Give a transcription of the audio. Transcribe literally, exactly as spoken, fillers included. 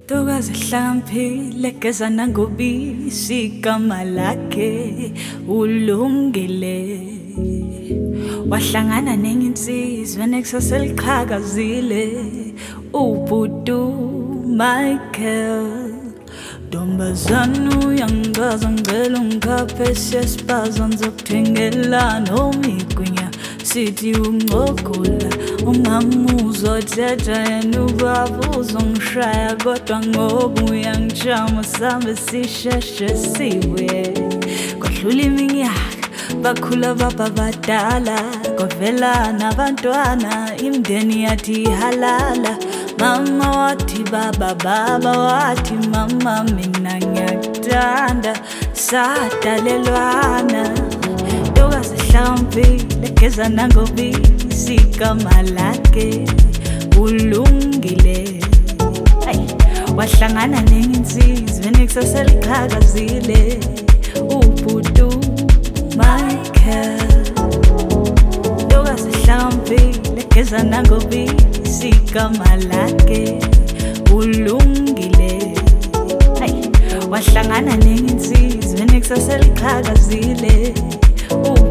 Tokazi hlampile geza nangobisi igama lakhe ulungile wahlangana nenye insizwa nekusasa liqhakazile ubhutu Michael Ntombazana uyangaza ngicela ungikhaphe siyasibaza ngizokuthengela noma igwinya sithi uncogola ungamuzwa othetha yena ubaba uzongishaya kodwa ngoba uyangijama sambe sisheshe sibuye kwadlula iminyaka bakhula baba badala kwavela nabantwana imindeni yathi halala mama wathi baba baba wathi mama mina ngiyakuthanda sadalelwana tokazi hlampile geza nangobisi igama lakhe ulungile wahlangana nenye insizwa nekusasa liqhakazile ubhutu Michael tokazi hlampile geza nangobisi igama lakhe ulungile wahlangana nenye insizwa nekusasa liqhakazile